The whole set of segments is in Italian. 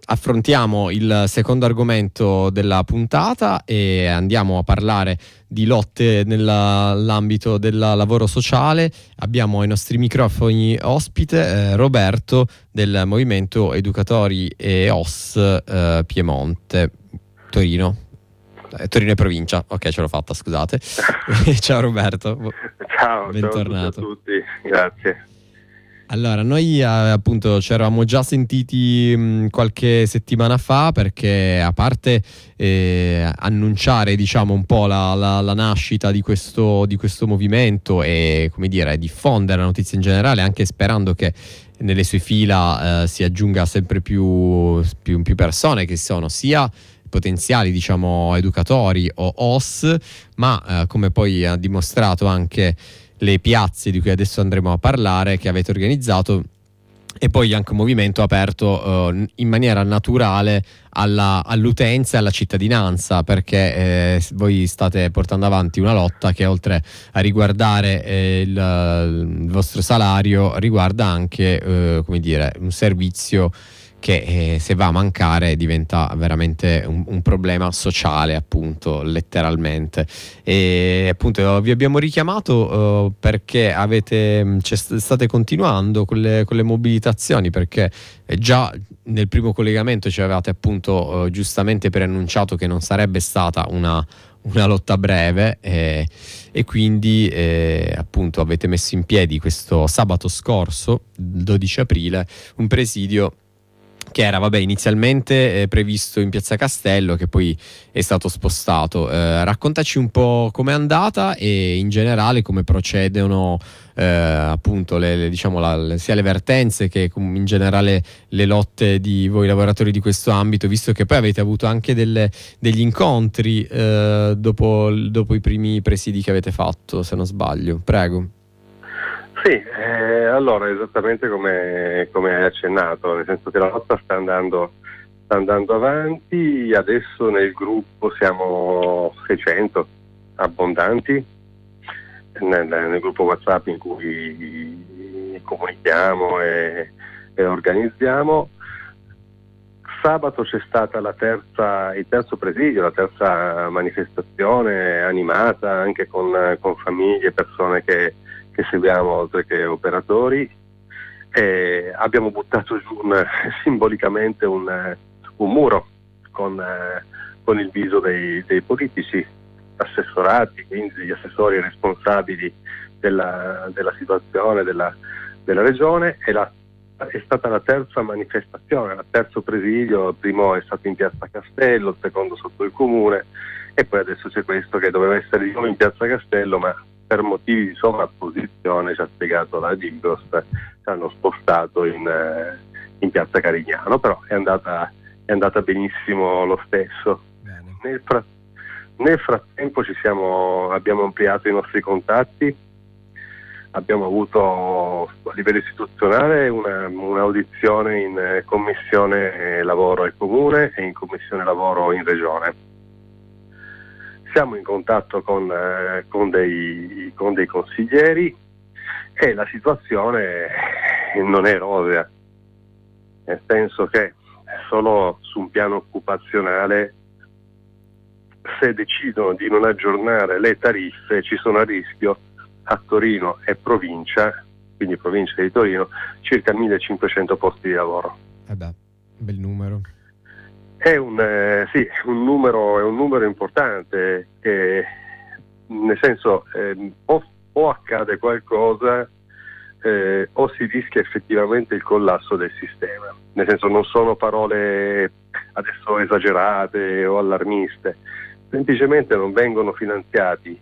affrontiamo il secondo argomento della puntata e andiamo a parlare di lotte nell'ambito del lavoro sociale. Abbiamo ai nostri microfoni ospite Roberto del Movimento Educatori e OS Piemonte, Torino. Torino e provincia, ok, ce l'ho fatta, scusate. Ciao Roberto. Ciao, bentornato. Ciao a tutti, grazie. Allora, noi appunto ci eravamo già sentiti qualche settimana fa, perché a parte annunciare, diciamo, un po' la nascita di questo movimento e, come dire, diffondere la notizia in generale, anche sperando che nelle sue fila si aggiunga sempre più persone che sono sia potenziali, diciamo, educatori o OS, ma come poi ha dimostrato anche le piazze di cui adesso andremo a parlare, che avete organizzato, e poi anche un movimento aperto in maniera naturale all'utenza e alla cittadinanza, perché voi state portando avanti una lotta che, oltre a riguardare il vostro salario, riguarda anche come dire, un servizio che se va a mancare diventa veramente un problema sociale, appunto, letteralmente. E appunto vi abbiamo richiamato perché state continuando con le mobilitazioni, perché già nel primo collegamento ci avevate appunto giustamente preannunciato che non sarebbe stata una lotta breve, e quindi appunto avete messo in piedi questo sabato scorso, il 12 aprile, un presidio che era inizialmente previsto in Piazza Castello, che poi è stato spostato. Raccontaci un po' com'è andata e in generale come procedono appunto sia le vertenze che in generale le lotte di voi lavoratori di questo ambito, visto che poi avete avuto anche degli incontri dopo i primi presidi che avete fatto, se non sbaglio. Prego. Sì, allora esattamente come hai accennato, nel senso che la lotta sta andando avanti. Adesso nel gruppo siamo 600 abbondanti, nel gruppo WhatsApp in cui comunichiamo e organizziamo. Sabato c'è stata il terzo presidio, la terza manifestazione animata anche con famiglie e persone che seguiamo, oltre che operatori, e abbiamo buttato giù simbolicamente un muro con il viso dei politici assessorati, quindi degli assessori responsabili della situazione della regione, e è stata la terza manifestazione, il terzo presidio. Il primo è stato in Piazza Castello, il secondo sotto il comune, e poi adesso c'è questo che doveva essere di nuovo in Piazza Castello, ma per motivi di sovrapposizione, ci ha spiegato la Digos, ci hanno spostato in Piazza Carignano, però è andata benissimo lo stesso. Nel frattempo abbiamo ampliato i nostri contatti, abbiamo avuto a livello istituzionale un'audizione in commissione lavoro al comune e in commissione lavoro in regione. Siamo in contatto con dei consiglieri e la situazione non è rosea, nel senso che solo su un piano occupazionale, se decidono di non aggiornare le tariffe, ci sono a rischio a Torino e provincia, quindi provincia di Torino, circa 1500 posti di lavoro. Bel numero. È un numero importante, che nel senso o accade qualcosa o si rischia effettivamente il collasso del sistema. Nel senso, non sono parole adesso esagerate o allarmiste, semplicemente non vengono finanziati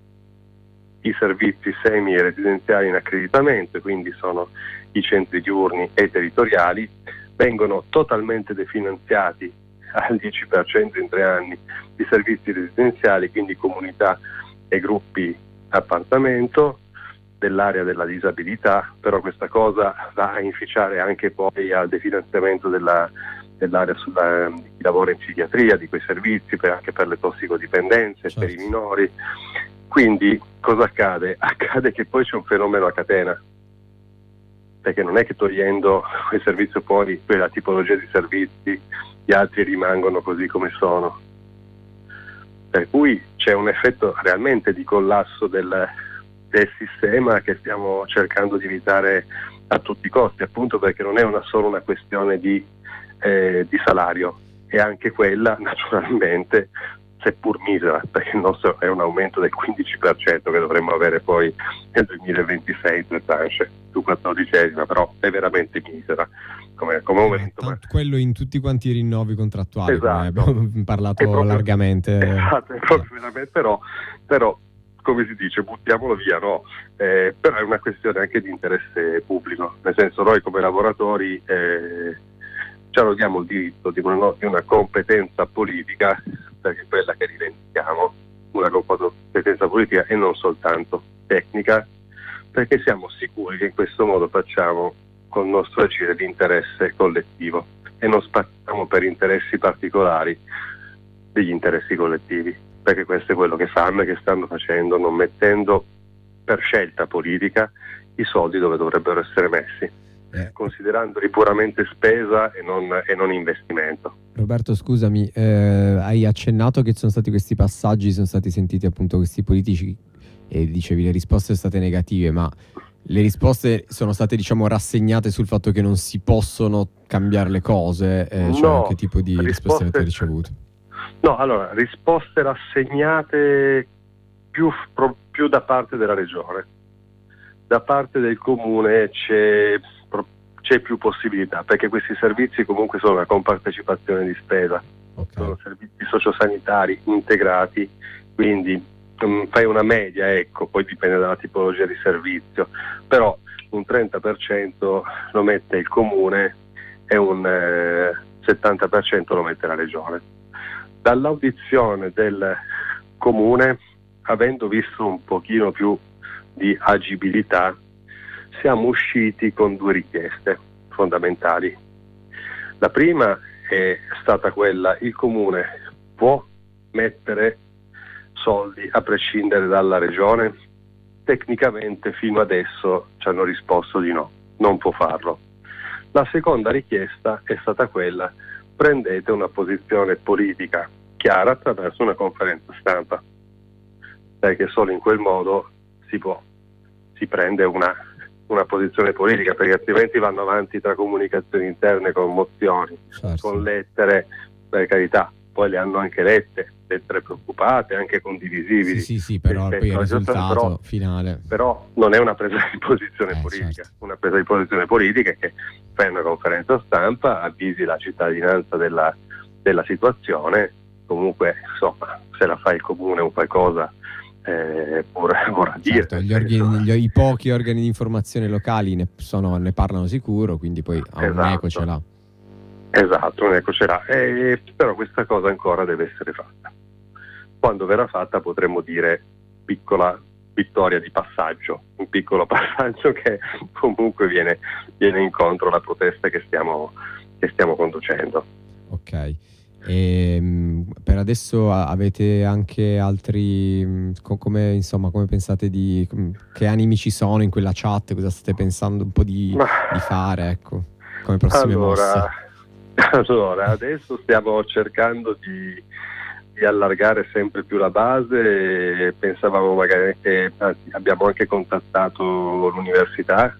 i servizi semi-residenziali in accreditamento, quindi sono i centri diurni e territoriali, vengono totalmente definanziati al 10% in 3 anni di servizi residenziali, quindi comunità e gruppi appartamento dell'area della disabilità, però questa cosa va a inficiare anche poi al definanziamento dell'area di lavoro in psichiatria, di quei servizi anche per le tossicodipendenze, certo, per i minori. Quindi cosa accade? Accade che poi c'è un fenomeno a catena, perché non è che togliendo quel servizio fuori, quella tipologia di servizi, gli altri rimangono così come sono. Per cui c'è un effetto realmente di collasso del sistema che stiamo cercando di evitare a tutti i costi, appunto perché non è solo una questione di salario, è anche quella naturalmente, seppur misera, perché il nostro è un aumento del 15% che dovremmo avere poi nel 2026 due tranche su 14esima, però è veramente misera come aumento. Quello in tutti quanti i rinnovi contrattuali, esatto, come abbiamo parlato largamente. Esatto, è proprio veramente, però come si dice, buttiamolo via, no? Però è una questione anche di interesse pubblico, nel senso noi come lavoratori ci arroghiamo il diritto di una competenza politica, perché è quella che rivendichiamo, una competenza politica e non soltanto tecnica, perché siamo sicuri che in questo modo facciamo col nostro agire l'interesse collettivo e non spaziamo per interessi particolari degli interessi collettivi, perché questo è quello che fanno e che stanno facendo, non mettendo per scelta politica i soldi dove dovrebbero essere messi, considerandoli puramente spesa e non investimento. Roberto, scusami, hai accennato che sono stati questi passaggi, sono stati sentiti appunto questi politici e dicevi le risposte sono state negative, ma le risposte sono state rassegnate sul fatto che non si possono cambiare le cose, no, che tipo di risposte avete ricevuto? No, allora, risposte rassegnate più da parte della regione. Da parte del comune c'è più possibilità, perché questi servizi comunque sono una compartecipazione di spesa, sono servizi sociosanitari integrati, quindi fai una media, ecco, poi dipende dalla tipologia di servizio, però un 30% lo mette il comune e un 70% lo mette la regione. Dall'audizione del comune, avendo visto un pochino più di agibilità, siamo usciti con due richieste fondamentali. La prima è stata quella: il comune può mettere soldi a prescindere dalla regione? Tecnicamente fino adesso ci hanno risposto di no, non può farlo. La seconda richiesta è stata quella: prendete una posizione politica chiara attraverso una conferenza stampa, perché solo in quel modo si prende una posizione politica, perché altrimenti vanno avanti tra comunicazioni interne con mozioni, con lettere, per carità, poi le hanno anche lettere preoccupate, anche condivisibili. Sì, però poi il risultato finale. Però non è una presa di posizione politica. Certo. Una presa di posizione politica è che fai una conferenza stampa, avvisi la cittadinanza della situazione, comunque insomma se la fa il comune o qualcosa vorrà dire. I pochi organi di informazione locali ne parlano sicuro, quindi poi un eco ce l'ha. Esatto, un eco ce l'ha, però questa cosa ancora deve essere fatta. Quando verrà fatta potremo dire piccola vittoria di passaggio, un piccolo passaggio che comunque viene incontro alla protesta che stiamo conducendo. Ok. Per adesso avete anche altri, come pensate che animi ci sono in quella chat, cosa state pensando un po' di fare, ecco, come prossime mosse? Allora, adesso stiamo cercando di allargare sempre più la base. Pensavamo magari che abbiamo anche contattato l'università,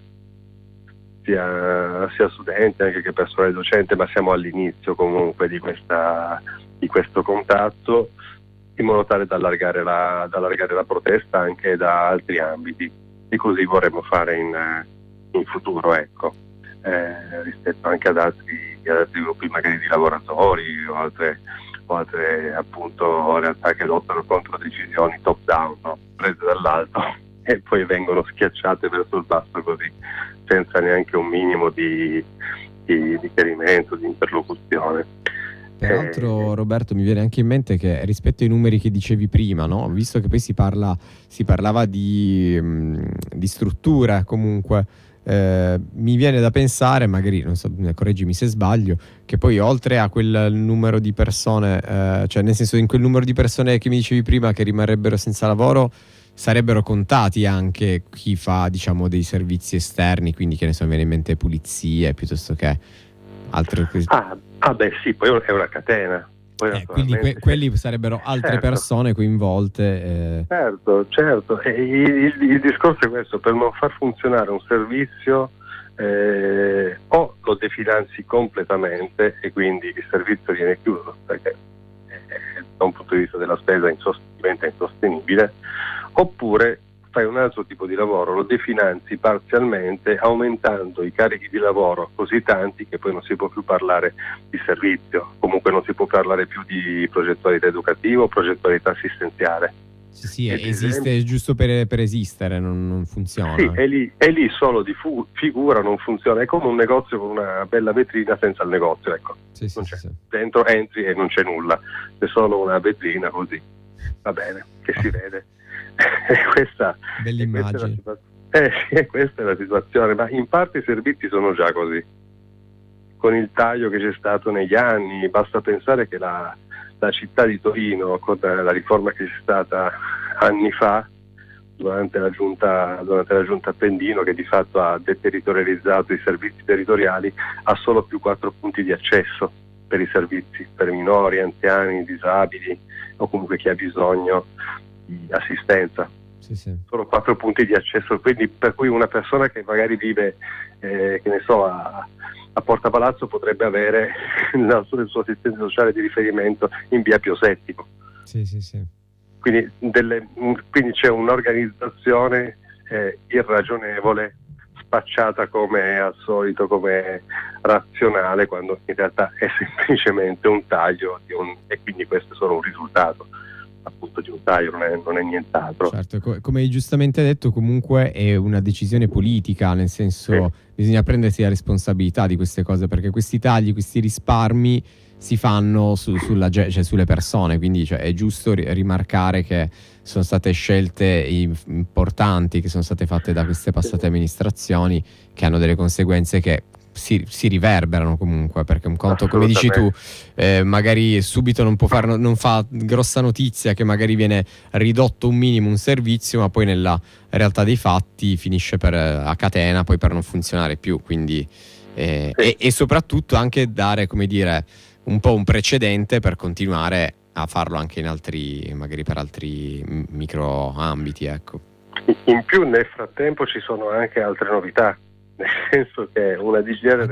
sia studenti anche che personale docente, ma siamo all'inizio comunque di questo contatto, in modo tale da allargare la protesta anche da altri ambiti, e così vorremmo fare in futuro, ecco, rispetto anche ad altri gruppi magari di lavoratori o altre appunto realtà che lottano contro decisioni top down, no? Prese dall'alto e poi vengono schiacciate verso il basso così, senza neanche un minimo di chiarimento, di interlocuzione. Peraltro, Roberto, mi viene anche in mente che rispetto ai numeri che dicevi prima, no? Visto che poi si parlava di struttura comunque, mi viene da pensare, magari non so, correggimi se sbaglio, che poi oltre a quel numero di persone, cioè nel senso in quel numero di persone che mi dicevi prima che rimarrebbero senza lavoro, sarebbero contati anche chi fa, diciamo, dei servizi esterni, quindi che ne so, mi viene in mente pulizie piuttosto che altre cose. Beh sì, poi è una catena. Quindi quelli sarebbero altre persone coinvolte. Certo. E il discorso è questo: per non far funzionare un servizio o lo definanzi completamente e quindi il servizio viene chiuso, perché da un punto di vista della spesa diventa insostenibile, oppure fai un altro tipo di lavoro, lo definanzi parzialmente aumentando i carichi di lavoro così tanti che poi non si può più parlare di servizio, comunque non si può parlare più di progettualità educativa o progettualità assistenziale. Sì, esiste giusto per esistere, non funziona. Sì, è lì solo di figura, non funziona, è come un negozio con una bella vetrina senza il negozio, ecco. Sì. Dentro entri e non c'è nulla, c'è solo una vetrina così, va bene, che si vede. Questa bell'immagine. Questa è la situazione, ma in parte i servizi sono già così, con il taglio che c'è stato negli anni. Basta pensare che la città di Torino, con la riforma che c'è stata anni fa durante la giunta Appendino, che di fatto ha deterritorializzato i servizi territoriali, ha solo più 4 punti di accesso per i servizi per minori, anziani, disabili o comunque chi ha bisogno di assistenza. Sì. Solo 4 punti di accesso, quindi per cui una persona che magari vive che ne so a Porta Palazzo potrebbe avere il suo assistente sociale di riferimento in via Pio VII. Sì. Quindi c'è un'organizzazione irragionevole, spacciata come al solito come razionale, quando in realtà è semplicemente un taglio e quindi questo è solo un risultato appunto di un taglio, non è nient'altro. Certo, come hai giustamente detto, comunque è una decisione politica, nel senso bisogna prendersi la responsabilità di queste cose, perché questi tagli, questi risparmi si fanno sulle persone, quindi è giusto rimarcare che sono state scelte importanti che sono state fatte da queste passate amministrazioni, che hanno delle conseguenze che si riverberano comunque, perché un conto, come dici tu, magari subito non fa grossa notizia che magari viene ridotto un minimo un servizio, ma poi nella realtà dei fatti finisce a catena poi per non funzionare più, quindi e soprattutto anche dare, come dire, un po' un precedente per continuare a farlo anche in altri, magari per altri micro ambiti, ecco. In più nel frattempo ci sono anche altre novità, nel senso che una DGR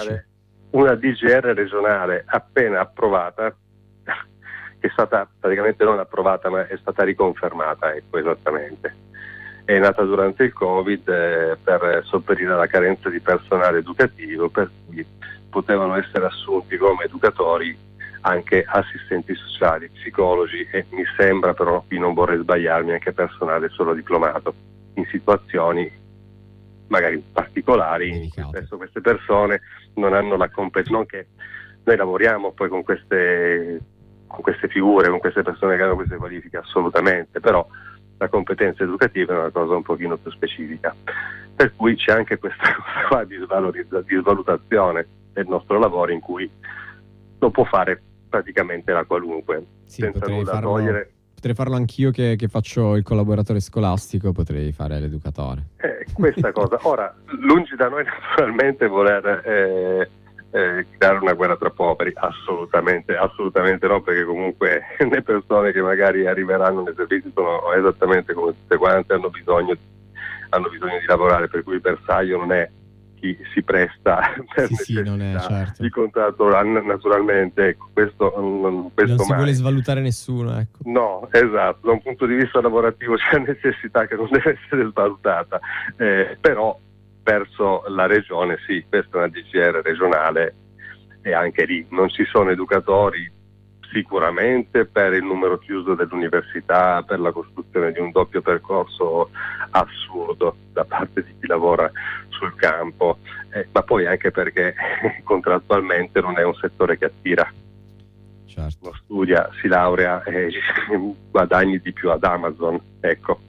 regionale appena approvata, che è stata praticamente non approvata ma è stata riconfermata, ecco, esattamente, è nata durante il Covid per sopperire alla carenza di personale educativo, per cui potevano essere assunti come educatori anche assistenti sociali, psicologi e mi sembra, però qui non vorrei sbagliarmi, anche personale solo diplomato in situazioni magari particolari. Spesso queste persone non hanno la competenza, non che noi lavoriamo poi con queste figure, con queste persone che hanno queste qualifiche, assolutamente, però la competenza educativa è una cosa un pochino più specifica, per cui c'è anche questa cosa qua di svalutazione del nostro lavoro, in cui lo può fare praticamente la qualunque, senza nulla togliere. Potrei farlo anch'io che faccio il collaboratore scolastico, potrei fare l'educatore. Questa cosa. Ora, lungi da noi naturalmente voler creare una guerra tra poveri, assolutamente no, perché comunque le persone che magari arriveranno nei servizi sono esattamente come tutte quante, hanno bisogno di lavorare, per cui il bersaglio non è chi si presta per non è, certo, di contratto, naturalmente, ecco, questo non si vuole svalutare nessuno, ecco. No, esatto, da un punto di vista lavorativo c'è necessità che non deve essere svalutata, però verso la regione sì, questa è una DGR regionale e anche lì non ci sono educatori, sicuramente per il numero chiuso dell'università, per la costruzione di un doppio percorso assurdo da parte di chi lavora sul campo, ma poi anche perché contrattualmente non è un settore che attira. Certo. Uno studia, si laurea e guadagni di più ad Amazon, ecco.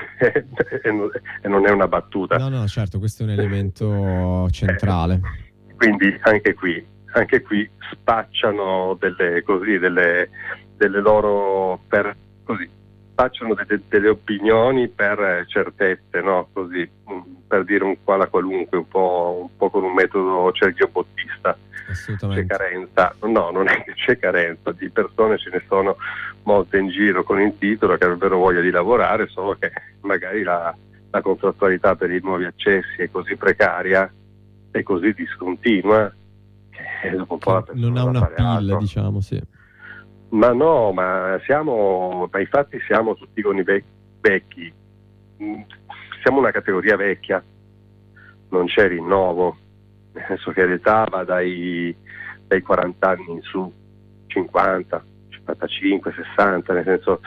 E non è una battuta. No, certo, questo è un elemento centrale. Quindi anche qui spacciano delle loro facciano delle opinioni per certezze, no? Così, per dire un qualunque, un po' con un metodo cerchiobottista. Assolutamente. C'è carenza? No, non è che c'è carenza, di persone ce ne sono molte in giro con il titolo che avrebbero voglia di lavorare, solo che magari la contrattualità per i nuovi accessi è così precaria e così discontinua che dopo un po' la persona non ha una altro. diciamo, sì. Ma no, ma infatti siamo tutti con i vecchi, siamo una categoria vecchia, non c'è rinnovo, nel senso che l'età va dai 40 anni in su, 50, 55, 60, nel senso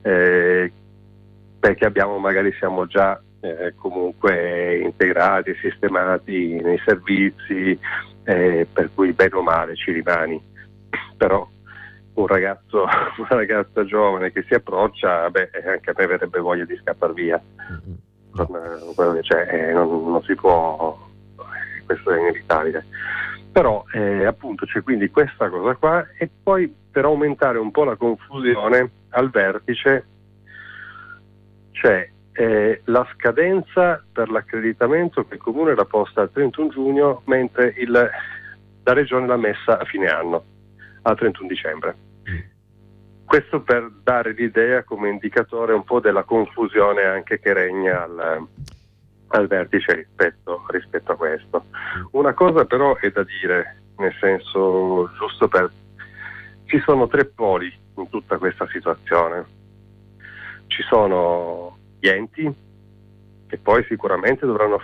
perché magari siamo già comunque integrati e sistemati nei servizi, per cui bene o male ci rimani, però una ragazza giovane che si approccia, anche a me verrebbe voglia di scappare via. Quello che c'è, non si può, questo è inevitabile. Però appunto c'è quindi questa cosa qua, e poi per aumentare un po' la confusione al vertice c'è la scadenza per l'accreditamento che il Comune era posta al 31 giugno, mentre la Regione l'ha messa a fine anno, al 31 dicembre. Questo per dare l'idea come indicatore un po' della confusione anche che regna al vertice rispetto a questo. Una cosa però è da dire, nel senso, ci sono 3 poli in tutta questa situazione. Ci sono gli enti che poi sicuramente dovranno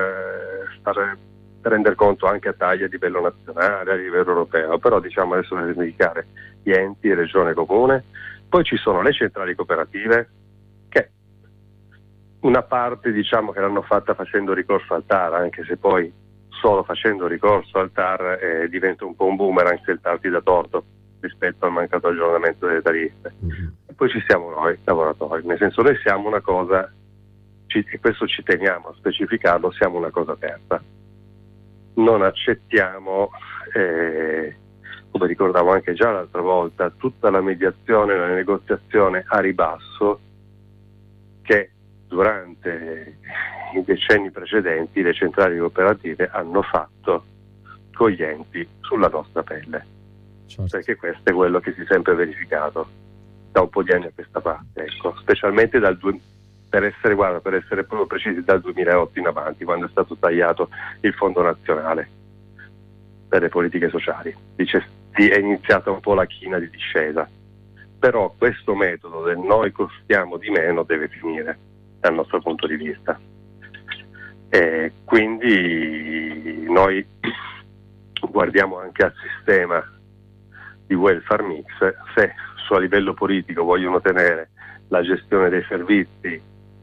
rendere conto anche a taglia a livello nazionale, a livello europeo, però diciamo adesso per indicare gli enti, regione, comune. Poi ci sono le centrali cooperative, che una parte diciamo che l'hanno fatta facendo ricorso al TAR, anche se poi solo facendo ricorso al TAR diventa un po' un boomerang se il TAR ti dà torto rispetto al mancato aggiornamento delle tariffe. E poi ci siamo noi lavoratori, nel senso noi siamo una cosa, e questo ci teniamo a specificarlo, siamo una cosa terza. Non accettiamo, come ricordavo anche già l'altra volta, tutta la mediazione, la negoziazione a ribasso che durante i decenni precedenti le centrali cooperative hanno fatto con gli enti sulla nostra pelle. Certo. Perché questo è quello che si è sempre verificato da un po' di anni a questa parte, ecco, specialmente per essere proprio precisi, dal 2008 in avanti, quando è stato tagliato il Fondo Nazionale per le politiche sociali. È iniziata un po' la china di discesa, però questo metodo del noi costiamo di meno deve finire dal nostro punto di vista, e quindi noi guardiamo anche al sistema di welfare mix. Se a livello politico vogliono tenere la gestione dei servizi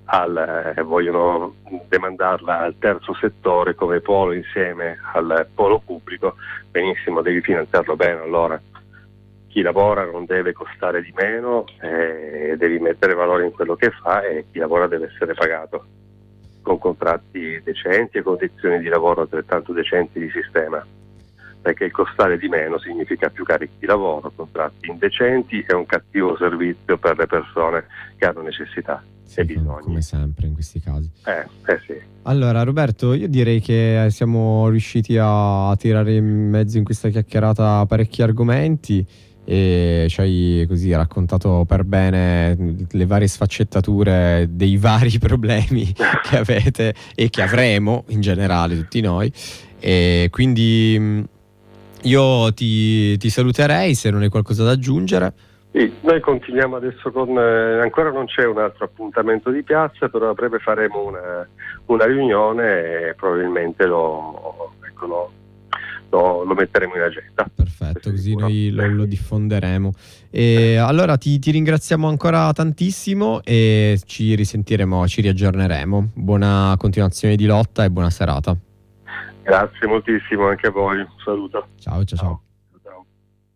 vogliono demandarla al terzo settore come polo insieme al polo pubblico, benissimo, devi finanziarlo bene. Allora chi lavora non deve costare di meno, devi mettere valore in quello che fa, e chi lavora deve essere pagato con contratti decenti e condizioni di lavoro altrettanto decenti di sistema, perché il costare di meno significa più carichi di lavoro, contratti indecenti e un cattivo servizio per le persone che hanno necessità e bisogni. Come sempre in questi casi. Sì. Allora Roberto, io direi che siamo riusciti a tirare in mezzo in questa chiacchierata parecchi argomenti, e ci hai così raccontato per bene le varie sfaccettature dei vari problemi che avete e che avremo in generale tutti noi, e quindi io ti saluterei se non hai qualcosa da aggiungere. Sì, noi continuiamo adesso con ancora non c'è un altro appuntamento di piazza, però a breve faremo una riunione e probabilmente lo metteremo in agenda. Perfetto, così noi lo diffonderemo. E allora ti ringraziamo ancora tantissimo e ci risentiremo, ci riaggiorneremo. Buona continuazione di lotta e buona serata. Grazie moltissimo anche a voi, un saluto. Ciao.